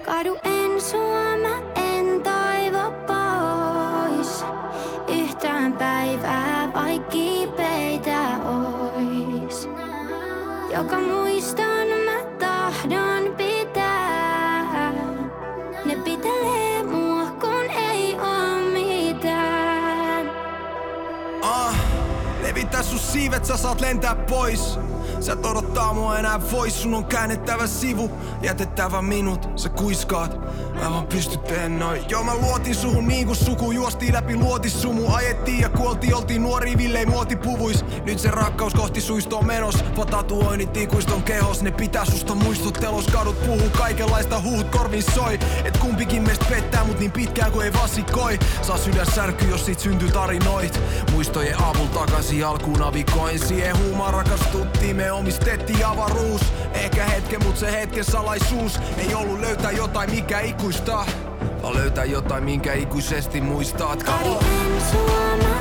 Kadu en sua, mä en toivo pois. Yhtään päivää vaik kipeitä ois. Joka muiston mä tahdon pitää. Ne pitelee mua kun ei oo mitään. Levitä sun siivet, sä saat lentää pois. Sä et odottaa mua enää vois, sun on käännettävä sivu, jätettävä minut, sä kuiskaat. Mä vaan pysty teen noin. Joo mä luotin suhun niin kuin suku, juostiin läpi luotissumu. Ajettiin ja kuoltiin, oltiin nuoria villei muotipuvuis. Nyt se rakkaus kohti suistoa menos, vaan tatuoinnit ikuiston kehos. Ne pitää susta muistuttelos, kadut puhuu kaikenlaista, huhut korvin soi. Et kumpikin meistä pettää, mut niin pitkään kuin ei vasikoi. Saa sydän särky, jos siitä syntyy tarinoit. Muistojen avulla takaisin alkuun navikoin. Siihen huumaan rakastuttiin, me omistettiin avaruus. Ehkä hetken, mut se hetken salaisuus ei ollut löytää jotain mikä ikuista, vaan löytää jotain minkä ikuisesti muistat. Kadu en sua, mä